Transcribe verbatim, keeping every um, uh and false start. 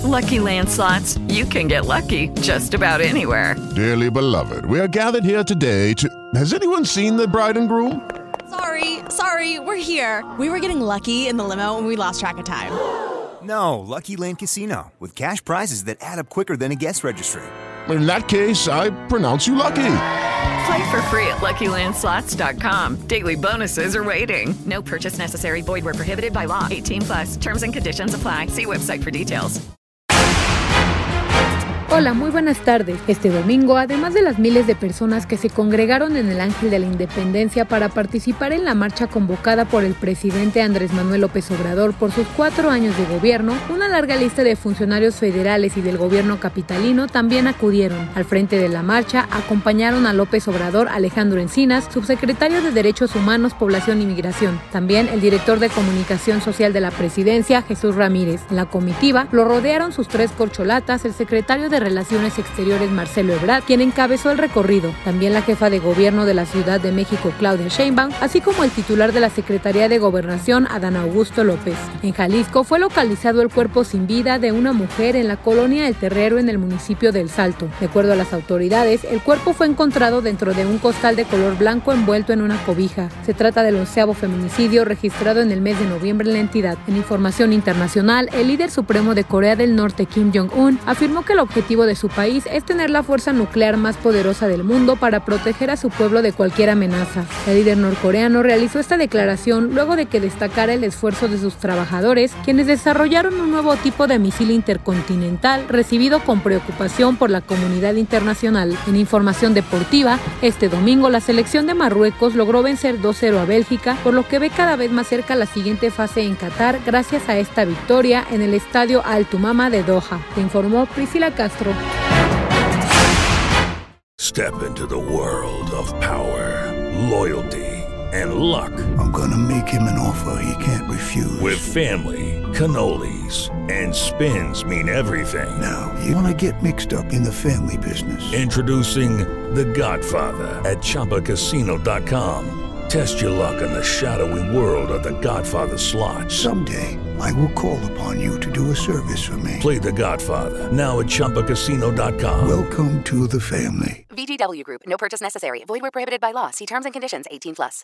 Lucky Land Slots, you can get lucky just about anywhere. Dearly beloved, we are gathered here today to... Has anyone seen the bride and groom? Sorry, sorry, we're here. We were getting lucky in the limo and we lost track of time. No, Lucky Land Casino, with cash prizes that add up quicker than a guest registry. In that case, I pronounce you lucky. Play for free at Lucky Land Slots dot com. Daily bonuses are waiting. No purchase necessary. Void where prohibited by law. eighteen plus. Terms and conditions apply. See website for details. Hola, muy buenas tardes. Este domingo, además de las miles de personas que se congregaron en el Ángel de la Independencia para participar en la marcha convocada por el presidente Andrés Manuel López Obrador por sus cuatro años de gobierno, una larga lista de funcionarios federales y del gobierno capitalino también acudieron. Al frente de la marcha acompañaron a López Obrador Alejandro Encinas, subsecretario de Derechos Humanos, Población y Migración. También el director de Comunicación Social de la Presidencia, Jesús Ramírez. En la comitiva lo rodearon sus tres corcholatas, el secretario de Relaciones Exteriores Marcelo Ebrard, quien encabezó el recorrido, también la jefa de gobierno de la Ciudad de México Claudia Sheinbaum, así como el titular de la Secretaría de Gobernación Adán Augusto López. En Jalisco fue localizado el cuerpo sin vida de una mujer en la colonia El Terrero en el municipio del Salto. De acuerdo a las autoridades, el cuerpo fue encontrado dentro de un costal de color blanco envuelto en una cobija. Se trata del onceavo feminicidio registrado en el mes de noviembre en la entidad. En información internacional, el líder supremo de Corea del Norte, Kim Jong-un, afirmó que el objetivo de su país es tener la fuerza nuclear más poderosa del mundo para proteger a su pueblo de cualquier amenaza. El líder norcoreano realizó esta declaración luego de que destacara el esfuerzo de sus trabajadores, quienes desarrollaron un nuevo tipo de misil intercontinental recibido con preocupación por la comunidad internacional. En información deportiva, este domingo la selección de Marruecos logró vencer dos cero a Bélgica, por lo que ve cada vez más cerca la siguiente fase en Qatar gracias a esta victoria en el estadio Al Tumama de Doha. Te informó Priscila Castro. Step into the world of power, loyalty, and luck. I'm gonna make him an offer he can't refuse. With family, cannolis, and spins mean everything. Now, you wanna get mixed up in the family business. Introducing The Godfather at Chumba Casino dot com. Test your luck in the shadowy world of The Godfather slot. Someday, I will call upon you to do a service for me. Play The Godfather, now at Chumba Casino dot com. Welcome to the family. V G W Group. No purchase necessary. Void where prohibited by law. See terms and conditions. eighteen plus.